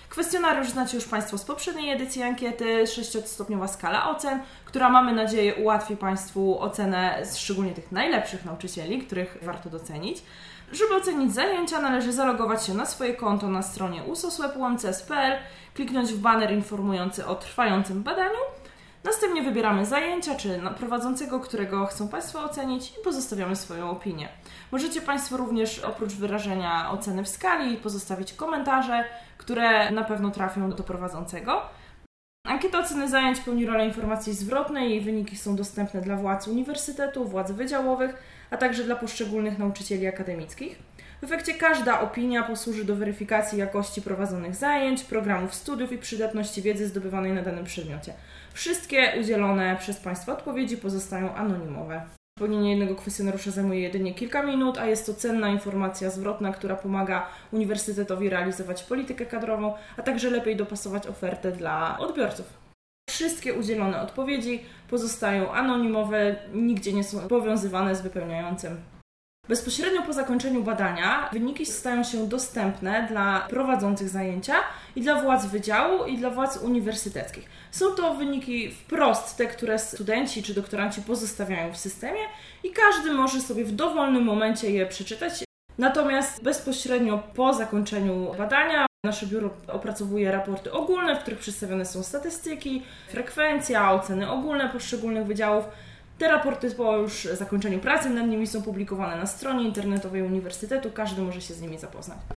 Kwestionariusz znacie już Państwo z poprzedniej edycji ankiety, 6-stopniowa skala ocen, która mamy nadzieję ułatwi Państwu ocenę szczególnie tych najlepszych nauczycieli, których warto docenić. Żeby ocenić zajęcia, należy zalogować się na swoje konto na stronie usos.umcs.pl, kliknąć w baner informujący o trwającym badaniu. Następnie wybieramy zajęcia czy prowadzącego, którego chcą Państwo ocenić i pozostawiamy swoją opinię. Możecie Państwo również oprócz wyrażenia oceny w skali pozostawić komentarze, które na pewno trafią do prowadzącego. Ankieta oceny zajęć pełni rolę informacji zwrotnej. Jej wyniki są dostępne dla władz uniwersytetu, władz wydziałowych, a także dla poszczególnych nauczycieli akademickich. W efekcie każda opinia posłuży do weryfikacji jakości prowadzonych zajęć, programów studiów i przydatności wiedzy zdobywanej na danym przedmiocie. Wszystkie udzielone przez Państwa odpowiedzi pozostają anonimowe. Wypełnienie jednego kwestionariusza zajmuje jedynie kilka minut, a jest to cenna informacja zwrotna, która pomaga uniwersytetowi realizować politykę kadrową, a także lepiej dopasować ofertę dla odbiorców. Wszystkie udzielone odpowiedzi pozostają anonimowe, nigdzie nie są powiązywane z wypełniającym. Bezpośrednio po zakończeniu badania wyniki stają się dostępne dla prowadzących zajęcia i dla władz wydziału i dla władz uniwersyteckich. Są to wyniki wprost te, które studenci czy doktoranci pozostawiają w systemie i każdy może sobie w dowolnym momencie je przeczytać. Natomiast bezpośrednio po zakończeniu badania nasze biuro opracowuje raporty ogólne, w których przedstawione są statystyki, frekwencja, oceny ogólne poszczególnych wydziałów. Te raporty po już zakończeniu pracy nad nimi są publikowane na stronie internetowej uniwersytetu, każdy może się z nimi zapoznać.